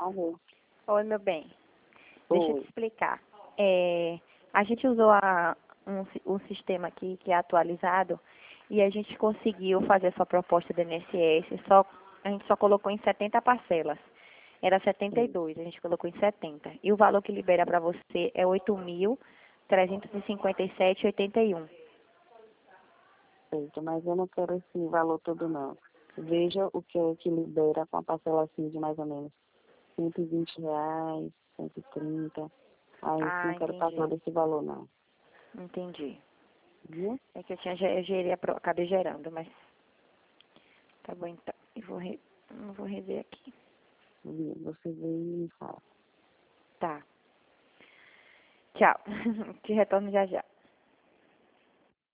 Alô. Oi, meu bem. Deixa eu te Oi. explicar. A gente usou um sistema aqui que é atualizado e a gente conseguiu fazer essa proposta do INSS, a gente só colocou em 70 parcelas. Era 72, a gente colocou em 70. E o valor que libera para você é 8.357,81. Certo, mas eu não quero esse valor todo não. Veja o que é que libera com a parcela assim de mais ou menos R$ 120, 130. Aí Ah, não quero passar entendi. desse valor não. Entendi. Viu? É que acabei gerando, mas tá bom então. Eu vou rever aqui. Você vê e me fala. Tá. Tchau. Te retorno já já.